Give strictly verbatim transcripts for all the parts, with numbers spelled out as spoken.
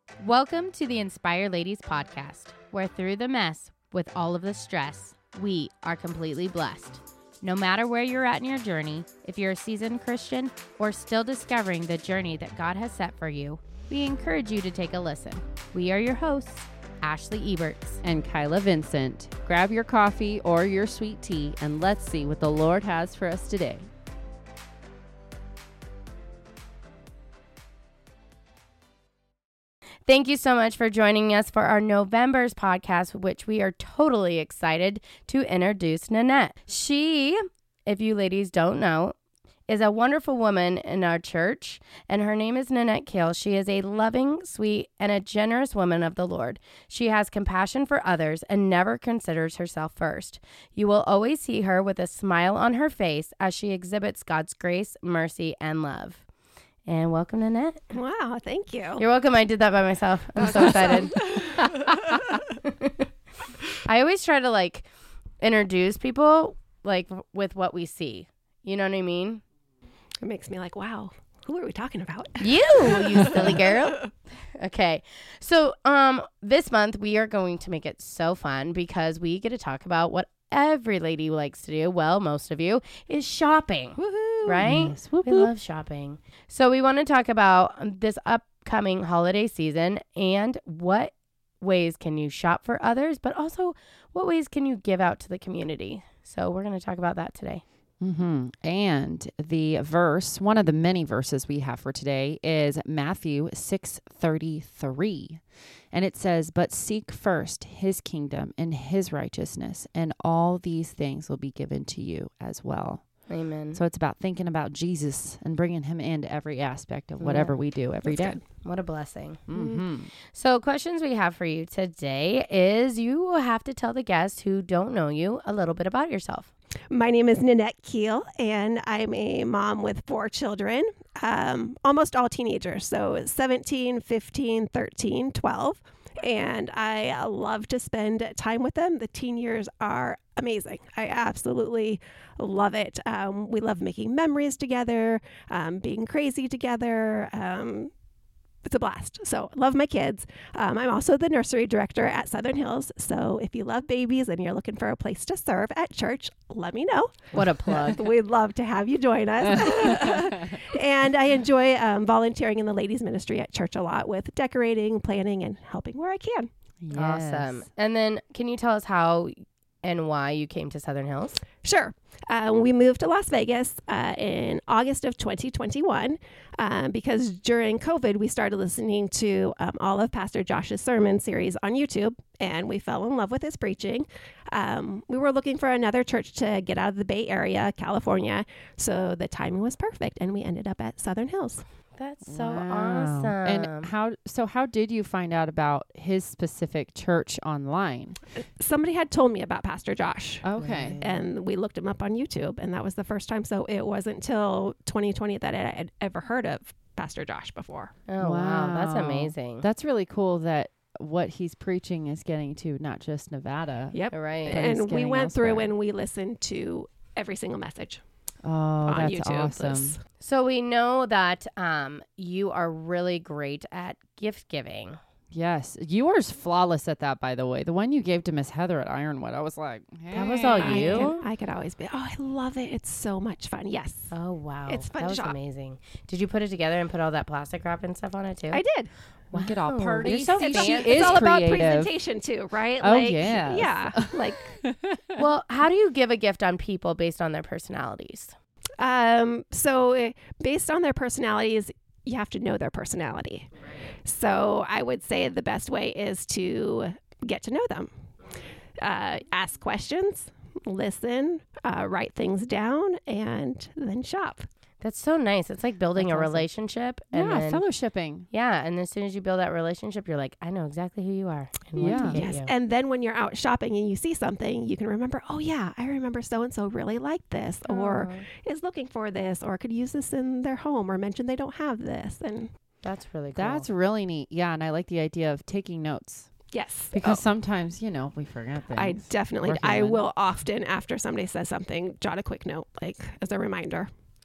Welcome to the Inspire Ladies podcast, where through the mess, with all of the stress, we are completely blessed. No matter where you're at in your journey, if you're a seasoned Christian or still discovering the journey that God has set for you, we encourage you to take a listen. We are your hosts, Ashley Eberts and Kyla Vincent. Grab your coffee or your sweet tea and let's see what the Lord has for us today. Thank you so much for joining us for our November's podcast, which we are totally excited to introduce Nanette. She, if you ladies don't know, is a wonderful woman in our church, and her name is Nanette Kale. She is a loving, sweet, and a generous woman of the Lord. She has compassion for others and never considers herself first. You will always see her with a smile on her face as she exhibits God's grace, mercy, and love. And welcome, Nanette. Wow, thank you. You're welcome. I did that by myself. I'm so excited. I always try to like introduce people like with what we see. You know what I mean? It makes me like, wow, who are we talking about? You, you silly girl. Okay. So um, this month we are going to make it so fun because we get to talk about what every lady likes to do. Well, most of you is shopping. Woohoo. Right? Yes. Whoop, we whoop. love shopping. So we want to talk about this upcoming holiday season and what ways can you shop for others, but also what ways can you give out to the community. So we're going to talk about that today. Mm-hmm. And the verse, one of the many verses we have for today is Matthew six thirty-three. And it says, "But seek first his kingdom and his righteousness, and all these things will be given to you as well." Amen. So it's about thinking about Jesus and bringing him into every aspect of whatever Yeah. we do every That's day. good. What a blessing. Mm-hmm. So questions we have for you today is you will have to tell the guests who don't know you a little bit about yourself. My name is Nanette Keel, and I'm a mom with four children, um, almost all teenagers, so seventeen, fifteen, thirteen, twelve. And I uh, love to spend time with them. The teen years are amazing. I absolutely love it. Um, we love making memories together, um, being crazy together. Um, it's a blast. So love my kids. Um, I'm also the nursery director at Southern Hills. So if you love babies and you're looking for a place to serve at church, let me know. What a plug. We'd love to have you join us. And I enjoy um, volunteering in the ladies ministry at church a lot with decorating, planning, and helping where I can. Awesome. And then can you tell us how and why you came to Southern Hills? Sure. Um, we moved to Las Vegas uh, in August of twenty twenty-one um, because during COVID, we started listening to um, all of Pastor Josh's sermon series on YouTube, and we fell in love with his preaching. Um, we were looking for another church to get out of the Bay Area, California, so the timing was perfect, and we ended up at Southern Hills. That's so Wow. awesome. And how, so how did you find out about his specific church online? Somebody had told me about Pastor Josh. Okay. And we looked him up on YouTube, and that was the first time. So it wasn't until twenty twenty that I had ever heard of Pastor Josh before. Oh, wow. That's Wow. amazing. That's really cool that what he's preaching is getting to not just Nevada. Yep. Right. But it's And we getting went through elsewhere. and we listened to every single message Oh, on that's YouTube. awesome. This- So we know that um, you are really great at gift giving. Yes. Yours flawless at that, by the way. The one you gave to Miss Heather at Ironwood, I was like, That was all "Hey." I you? could, I could always be, oh, I love it. It's so much fun. Yes, Oh, wow. It's fun That to was shop. amazing. Did you put it together and put all that plastic wrap and stuff on it too? I did. Look at all Wow. party. You're so See, fancy. she It's is all about creative. presentation too, right? Oh, like, yes. Yeah. Like, Well, how do you give a gift on people based on their personalities? Um, so uh, based on their personalities, you have to know their personality. So I would say the best way is to get to know them. Uh, ask questions, listen, uh, write things down, and then shop. That's so nice. It's like building That's a awesome. relationship. And Yeah, then, fellowshipping. yeah. And as soon as you build that relationship, you're like, I know exactly who you are and what Yeah. to get Yes. you. And then when you're out shopping and you see something, you can remember, oh, yeah, I remember so-and-so really liked this or Oh, is looking for this or could use this in their home or mention they don't have this. And that's really cool. That's really neat. Yeah, and I like the idea of taking notes yes. because Oh, sometimes, you know, we forget things. I definitely, We're I human. will often, after somebody says something, jot a quick note, like as a reminder.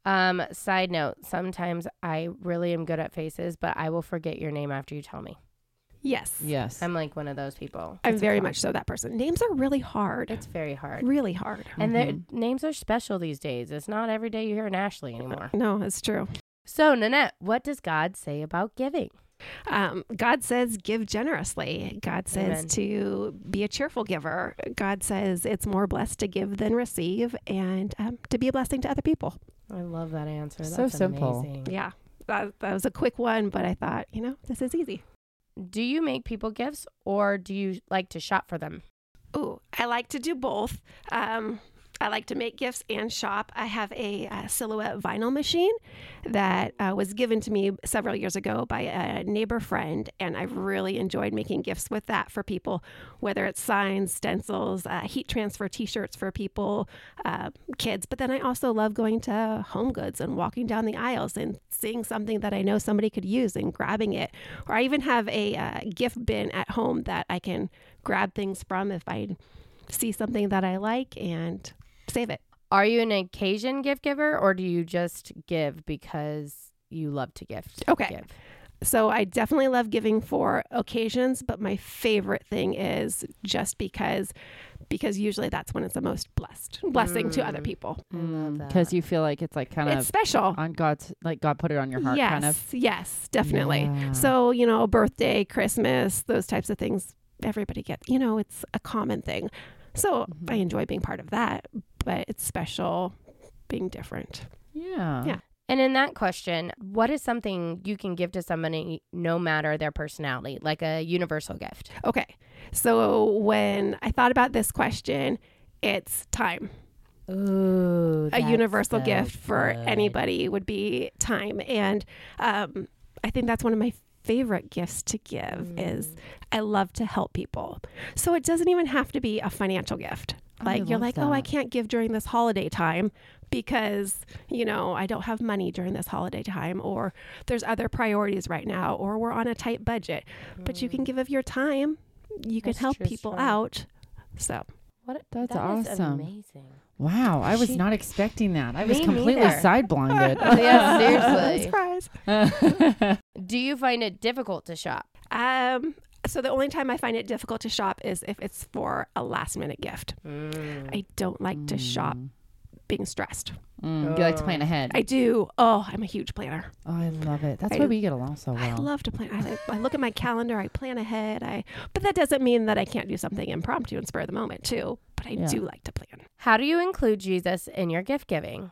Um, side note, sometimes I really am good at faces, but I will forget your name after you tell me. Yes. Yes. I'm like one of those people. I'm It's a very con- much so that person. Names are really hard. It's very hard. really hard. And their Mhm. names are special these days. It's not every day you hear an Ashley anymore. No, it's true. So, Nanette, what does God say about giving? Um, God says give generously. God says Amen. to be a cheerful giver. God says it's more blessed to give than receive, and um, to be a blessing to other people. I love that answer. So That's simple. amazing. Yeah, that, that was a quick one, but I thought, you know, this is easy. Do you make people gifts or do you like to shop for them? Ooh, I like to do both. Um, I like to make gifts and shop. I have a, uh Silhouette vinyl machine that uh, was given to me several years ago by a neighbor friend, and I've really enjoyed making gifts with that for people, whether it's signs, stencils, uh, heat transfer T-shirts for people, uh, kids. But then I also love going to Home Goods and walking down the aisles and seeing something that I know somebody could use and grabbing it. Or I even have a uh, gift bin at home that I can grab things from if I see something that I like and save it. Are you an occasion gift giver or do you just give because you love to gift? Okay. Give? So I definitely love giving for occasions, but my favorite thing is just because, because usually that's when it's the most blessed, blessing to other Mm. people. I love that. Because you feel like it's like kind It's of special. on God's, like God put it on your heart, yes, kind of. yes, definitely. Yeah. So, you know, birthday, Christmas, those types of things, everybody gets, you know, it's a common thing. So Mhm. I enjoy being part of that, but it's special being different. Yeah. Yeah. And in that question, what is something you can give to somebody no matter their personality, like a universal gift? Okay. So when I thought about this question, it's time. Ooh, A universal gift for anybody would be time. And um, I think that's one of my favorite gifts to give is I love to help people. So it doesn't even have to be a financial gift. I Like you're love like, oh, I that. can't give during this holiday time because, you know, I don't have money during this holiday time, or there's other priorities right now, or we're on a tight budget. But you can give of your time. You can That's help true, people strong. out. So What? That's that is awesome. amazing. Wow. I was She- not expecting that. I was Me completely neither. side blinded. Yeah, seriously. Surprise. Do you find it difficult to shop? Um, so the only time I find it difficult to shop is if it's for a last minute gift. Mm. I don't like to shop being stressed. Mm, you like to plan ahead. I do. Oh, I'm a huge planner. oh, I love it. That's I- why we get along so I well. love to plan. I, I look at my calendar. I plan ahead. I, but that doesn't mean that I can't do something impromptu and spur of the moment too. But I Yeah. do like to plan. How do you include Jesus in your gift giving?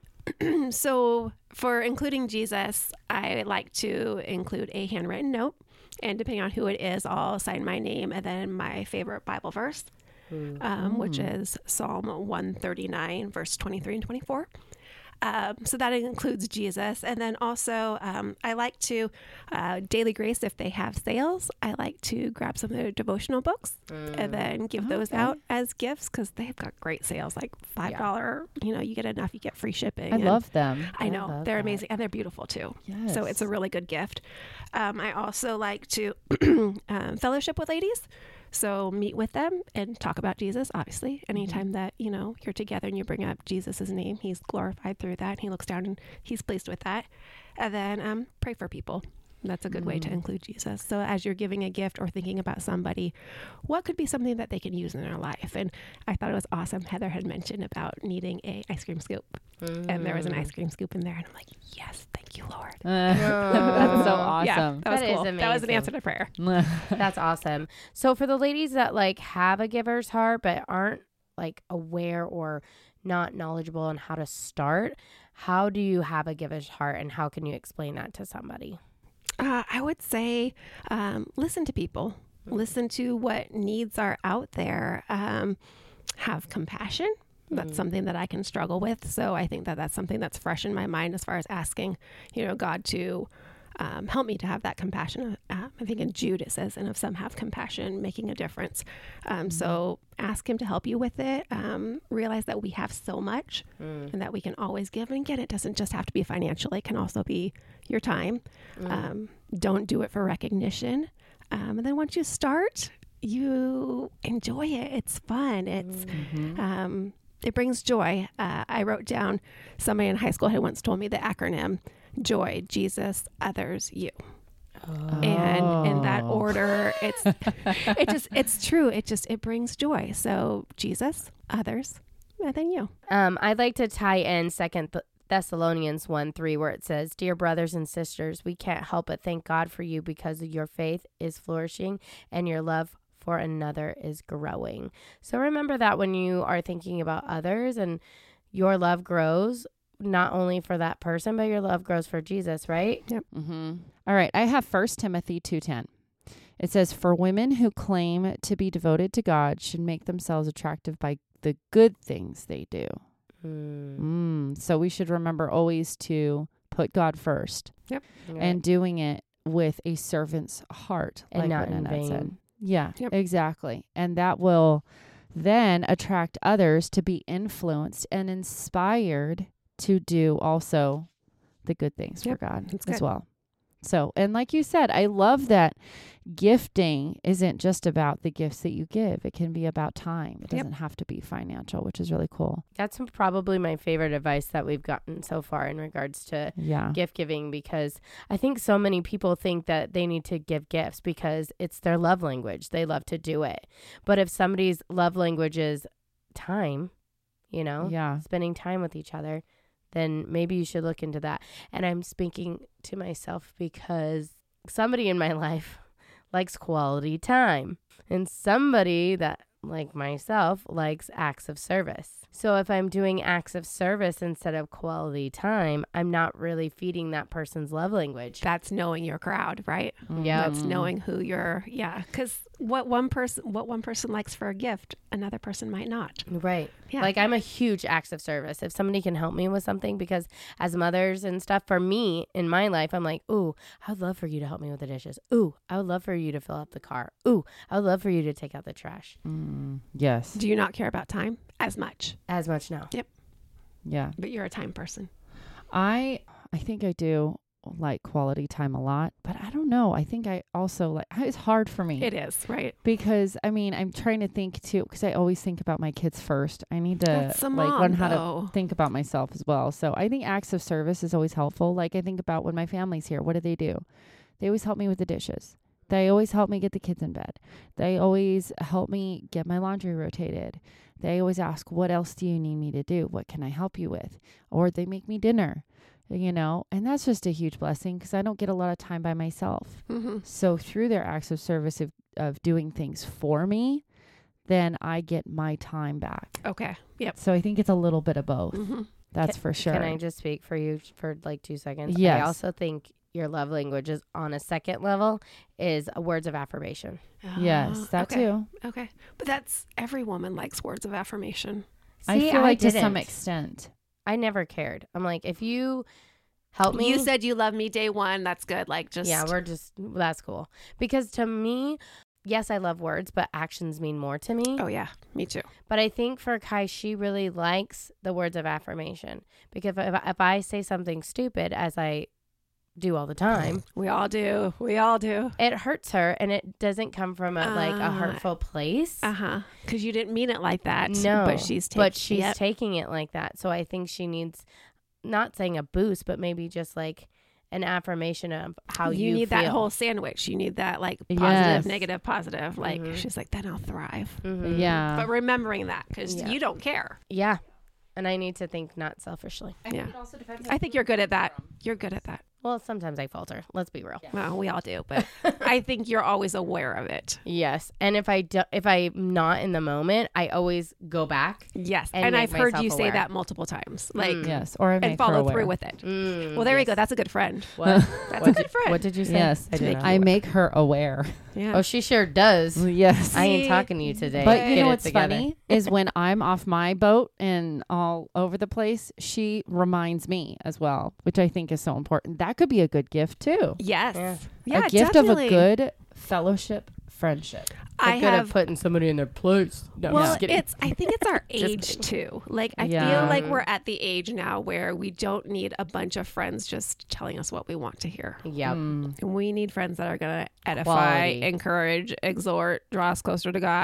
So for including Jesus, I like to include a handwritten note. And depending on who it is, I'll sign my name and then my favorite Bible verse, um, which Mm. is Psalm one thirty-nine, verse twenty-three and twenty-four. Um, so that includes Jesus. And then also, um, I like to, uh, Daily Grace, if they have sales, I like to grab some of their devotional books and then give those Okay. out as gifts because they've got great sales, like five dollars. You know, you get enough, you get free shipping. I and love them. I know. love They're that. amazing. And they're beautiful too. Yes. So it's a really good gift. Um, I also like to um, fellowship with ladies. So meet with them and talk about Jesus, obviously. Anytime that, you know, you're together and you bring up Jesus' name, he's glorified through that. And he looks down and he's pleased with that. And then um, pray for people. That's a good way to include Jesus. So as you're giving a gift or thinking about somebody, what could be something that they can use in their life? And I thought it was awesome. Heather had mentioned about needing a ice cream scoop. And there was an ice cream scoop in there. And I'm like, yes, thank you, Lord. That's so awesome. Yeah, that was That is cool. That was an amazing. answer to prayer. That's awesome. So for the ladies that like have a giver's heart but aren't like aware or not knowledgeable on how to start, how do you have a giver's heart and how can you explain that to somebody? Uh, I would say um, listen to people. Listen to what needs are out there. Um, have compassion. That's something that I can struggle with. So I think that that's something that's fresh in my mind as far as asking, you know, God to um, help me to have that compassion. Uh, I think in Jude it says, and of some have compassion, making a difference. Um, So ask him to help you with it. Um, realize that we have so much and that we can always give. And again, it doesn't just have to be financial. It can also be your time. Um, don't do it for recognition. Um, and then once you start, you enjoy it. It's fun. It's, um, it brings joy. Uh, I wrote down, somebody in high school had once told me the acronym JOY, Jesus, others, you. Oh. And in that order, it's it just it's true. It just it brings joy. So Jesus, others, and then you. Um, I'd like to tie in Second Th- Thessalonians one three, where it says, "Dear brothers and sisters, we can't help but thank God for you because your faith is flourishing and your love for another is growing." So remember that when you are thinking about others, and your love grows not only for that person, but your love grows for Jesus, right? Yep. Mm-hmm. All right. I have First Timothy two ten. It says, "For women who claim to be devoted to God should make themselves attractive by the good things they do." Mm. Mm. So we should remember always to put God first Yep. Right. and doing it with a servant's heart, And like not what in Nanette vain. said. Yeah, Yep. exactly. And that will then attract others to be influenced and inspired to do also the good things Yep, for God that's as good. well. So, and like you said, I love that gifting isn't just about the gifts that you give. It can be about time. It Yep. doesn't have to be financial, which is really cool. That's probably my favorite advice that we've gotten so far in regards to Yeah. gift giving, because I think so many people think that they need to give gifts because it's their love language. They love to do it. But if somebody's love language is time, you know, Yeah. spending time with each other, then maybe you should look into that. And I'm speaking to myself because somebody in my life likes quality time, and somebody that, like myself, likes acts of service. So if I'm doing acts of service instead of quality time, I'm not really feeding that person's love language. That's knowing your crowd, right? Yeah. That's knowing who you're. Yeah, because what one person what one person likes for a gift, another person might not. Right. Yeah. Like, I'm a huge acts of service. If somebody can help me with something, because as mothers and stuff, for me in my life, I'm like, ooh, I would love for you to help me with the dishes. Ooh, I would love for you to fill up the car. Ooh, I would love for you to take out the trash. Mm, yes. Do you not care about time as much? As much now. Yeah. But you're a time person. I I think I do like quality time a lot, but I don't know. I think I also like, it's hard for me. It is, right? Because I mean, I'm trying to think too, because I always think about my kids first. I need to That's a like mom, learn how though. to think about myself as well. So I think acts of service is always helpful. Like, I think about when my family's here, what do they do? They always help me with the dishes. They always help me get the kids in bed. They always help me get my laundry rotated. They always ask, what else do you need me to do? What can I help you with? Or they make me dinner, you know, and that's just a huge blessing because I don't get a lot of time by myself. Mm-hmm. So through their acts of service of, of doing things for me, then I get my time back. Okay. Yep. So I think it's a little bit of both. Mm-hmm. That's Ca- for sure. Can I just speak for you for like two seconds? Yes. I also think your love language is on a second level is words of affirmation. Yes, that okay. too. Okay. But that's every woman likes words of affirmation. I See, feel like to didn't. some extent. I never cared. I'm like, if you help me. You said you love me day one. That's good. Like, just. Yeah, we're just, that's cool. Because to me, yes, I love words, but actions mean more to me. Oh, yeah. Me too. But I think for Kai, she really likes the words of affirmation. Because if, if I say something stupid, as I do all the time, We all do. We all do. it hurts her, and it doesn't come from a, like a Uh, hurtful place. Uh huh. Because you didn't mean it like that. No, But she's taking but she's yep. taking it like that. So I think she needs, not saying a boost, but maybe just like an affirmation of how you, you need feel. that whole sandwich. You need that like positive, Yes. negative, positive. Like Mhm. she's like, then I'll thrive. Mhm. Yeah. But remembering that because Yeah. you don't care. Yeah. And I need to think not selfishly. I Yeah. think it also depends I think you're good at that. You're good at that. Well, sometimes I falter. Let's be real. Well, we all do, but I think you're always aware of it. Yes. And if I do, if I'm not in the moment, I always go back. Yes, And and, make I've heard myself you say aware. that multiple times. Like, Mm. Yes, or I and make her follow aware. through with it. Mm, Well, there we yes. go. That's a good friend. What? That's what a good did, friend. What did you say? Yes, I didn't know. I make her aware. Yeah. Oh, she sure does. Yes. I ain't See? talking to you today. But Get you know it what's together. funny is when I'm off my boat and all over the place, she reminds me as well, which I think is so important. That could be a good gift too. Yes. Yeah. Yeah. a gift definitely. of a good fellowship friendship. I I'm good have. at putting somebody in their place. No, I'm Well, just kidding. it's. I think it's our Just age kidding. too. Like I Yeah. feel like we're at the age now where we don't need a bunch of friends just telling us what we want to hear. Yep. Mm. We need friends that are going to edify, Quality. encourage, exhort, draw us closer to God.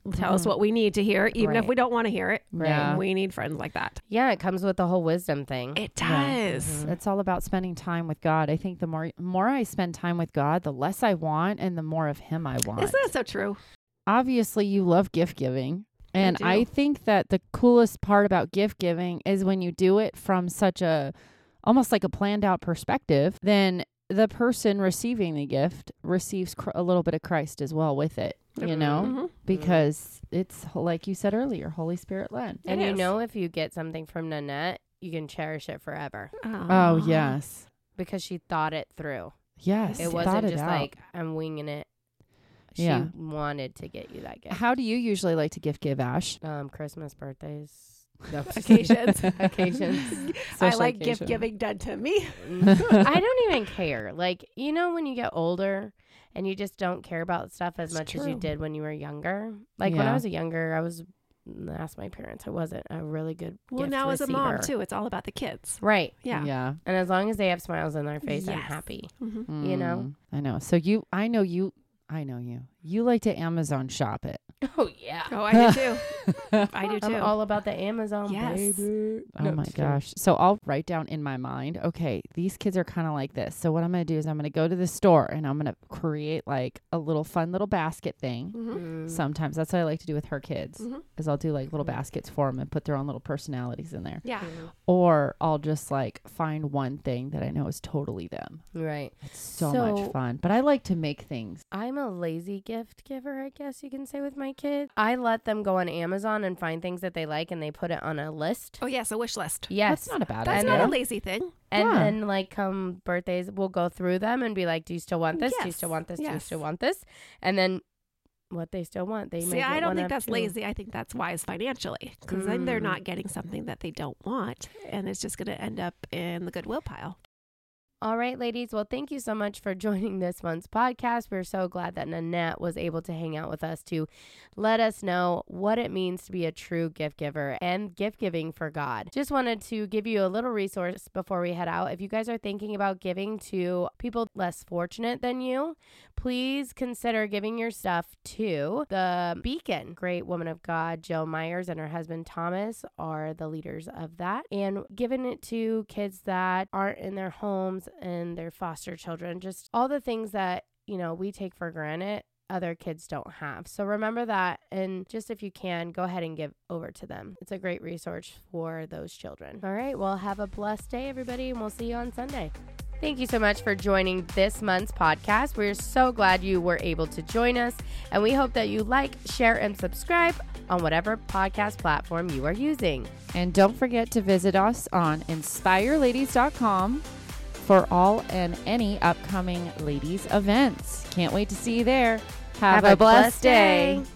tell us what we need to hear, even Right. if we don't want to hear it. Yeah. We need friends like that. Yeah, it comes with the whole wisdom thing. It Yeah. does. It's all about spending time with God. I think the more more I spend time with God, the less I want and the more of him I want. Isn't that so true? Obviously, you love gift giving. And do. I think that the coolest part about gift giving is when you do it from such a, almost like a planned out perspective, then the person receiving the gift receives cr- a little bit of Christ as well with it, you know, Mhm. because it's like you said earlier, Holy Spirit led. And It you is. know, if you get something from Nanette, you can cherish it forever Oh, yes. because she thought it through. Yes. It thought wasn't it just out. like, I'm winging it. She Yeah. wanted to get you that gift. How do you usually like to gift give, Ash? Um, Christmas, birthdays, no, Occasions. occasions. I Social like gift occasion. giving done to me. I don't even care. Like, you know, when you get older and you just don't care about stuff as It's much as you true. did when you were younger. Like when I Yeah. was a younger, I was asked my parents. I wasn't a really good Well, gift now as a mom, receiver. too, it's all about the kids. Right. Yeah. Yeah. And as long as they have smiles on their face, I'm Yes. happy. hmm You know? Mm, I know. So you, I know you, I know you. You like to Amazon shop it. Oh yeah. Oh, I do too. I do too. I'm all about the Amazon, Yes. baby. Oh No, my just kidding. gosh. So I'll write down in my mind, okay, these kids are kind of like this. So what I'm going to do is I'm going to go to the store and I'm going to create like a little fun little basket thing. Mhm. Mm. Sometimes that's what I like to do with her kids Mhm. is I'll do like little Mm. baskets for them and put their own little personalities in there. Yeah. Mm. Or I'll just like find one thing that I know is totally them. Right. It's so, So- much fun. But I like to make things. I'm a lazy gift giver, I guess you can say, with my kids. I let them go on Amazon and find things that they like and they put it on a list. Oh, yes, a wish list. Yes. That's not a bad That's idea. not a lazy thing. And Yeah. then, like, come birthdays, we'll go through them and be like, do you still want this? Do you Yes. still want this? Do you Yes. still want this? And then what they still want, they See, may get I don't one think of that's two. lazy. I think that's wise financially because then they're Mm. not getting something that they don't want and it's just going to end up in the Goodwill pile. All right, ladies. Well, thank you so much for joining this month's podcast. We're so glad that Nanette was able to hang out with us to let us know what it means to be a true gift giver and gift giving for God. Just wanted to give you a little resource before we head out. If you guys are thinking about giving to people less fortunate than you, please consider giving your stuff to the Beacon. Great woman of God, Jill Myers, and her husband Thomas are the leaders of that, and giving it to kids that aren't in their homes and their foster children, just all the things that, you know, we take for granted other kids don't have. So remember that, and just if you can, go ahead and give over to them. It's a great resource for those children. All right, well, have a blessed day, everybody, and we'll see you on Sunday. Thank you so much for joining this month's podcast. We're so glad you were able to join us, and we hope that you like, share, and subscribe on whatever podcast platform you are using. And don't forget to visit us on inspire ladies dot com for all and any upcoming ladies events. Can't wait to see you there. Have, a blessed day.